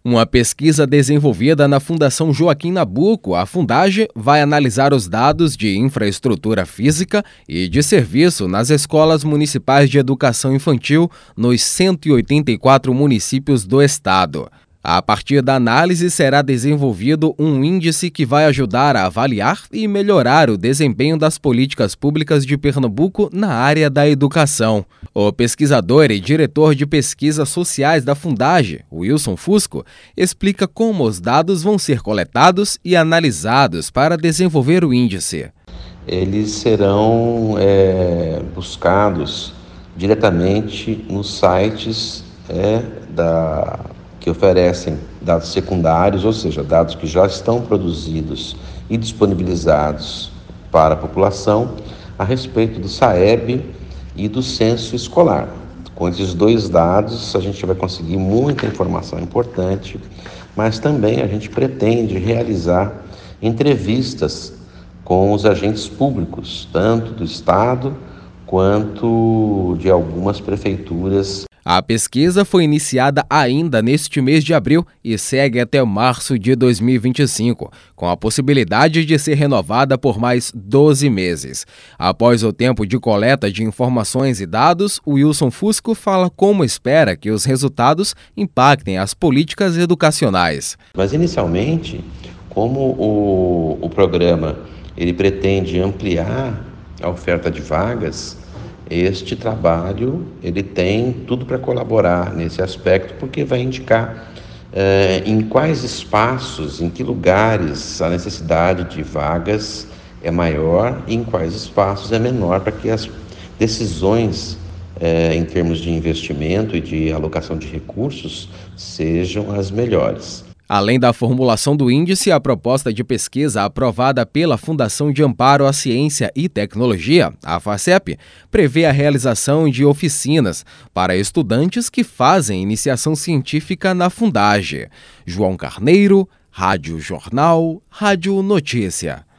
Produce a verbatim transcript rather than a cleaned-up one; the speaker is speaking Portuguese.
Uma pesquisa desenvolvida na Fundação Joaquim Nabuco, a Fundage, vai analisar os dados de infraestrutura física e de serviço nas escolas municipais de educação infantil nos cento e oitenta e quatro municípios do estado. A partir da análise, será desenvolvido um índice que vai ajudar a avaliar e melhorar o desempenho das políticas públicas de Pernambuco na área da educação. O pesquisador e diretor de pesquisas sociais da Fundage, Wilson Fusco, explica como os dados vão ser coletados e analisados para desenvolver o índice. Eles serão é, buscados diretamente nos sites é, da... que oferecem dados secundários, ou seja, dados que já estão produzidos e disponibilizados para a população a respeito do SAEB e do censo escolar. Com esses dois dados, a gente vai conseguir muita informação importante, mas também a gente pretende realizar entrevistas com os agentes públicos, tanto do Estado quanto de algumas prefeituras. A pesquisa foi iniciada ainda neste mês de abril e segue até março de dois mil e vinte e cinco, com a possibilidade de ser renovada por mais doze meses. Após o tempo de coleta de informações e dados, o Wilson Fusco fala como espera que os resultados impactem as políticas educacionais. Mas inicialmente, como o, o programa ele pretende ampliar a oferta de vagas, este trabalho ele tem tudo para colaborar nesse aspecto, porque vai indicar eh, em quais espaços, em que lugares a necessidade de vagas é maior e em quais espaços é menor, para que as decisões eh, em termos de investimento e de alocação de recursos sejam as melhores. Além da formulação do índice, a proposta de pesquisa aprovada pela Fundação de Amparo à Ciência e Tecnologia, a FACEP, prevê a realização de oficinas para estudantes que fazem iniciação científica na Fundage. João Carneiro, Rádio Jornal, Rádio Notícia.